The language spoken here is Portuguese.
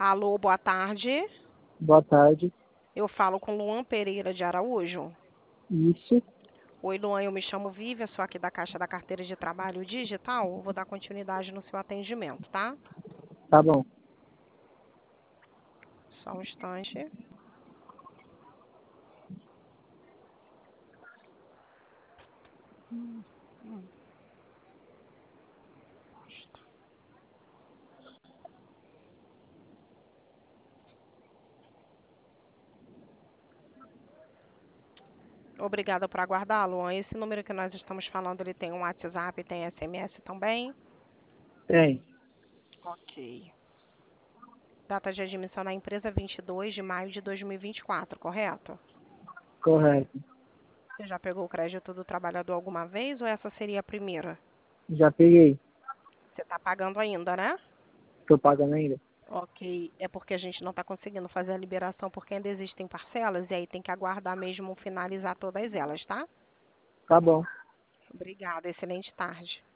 Alô, boa tarde. Boa tarde. Eu falo com Luan Pereira de Araújo. Isso, Oi, Luan, eu me chamo Vívia, sou aqui da Caixa da Carteira de Trabalho Digital. Vou dar continuidade no seu atendimento, tá? tá bom. Só um instante. Obrigada por aguardar, Luan. Esse número que nós estamos falando, ele tem um WhatsApp, tem SMS também? Tem, Ok. Data de admissão na empresa 22 de maio de 2024, correto? correto. Você já pegou o crédito do trabalhador alguma vez ou essa seria a primeira? Já peguei. Você está pagando ainda, né? Tô pagando ainda. Ok, é porque a gente não está conseguindo fazer a liberação porque ainda existem parcelas e aí tem que aguardar mesmo finalizar todas elas, tá? Tá bom. Obrigada, excelente tarde.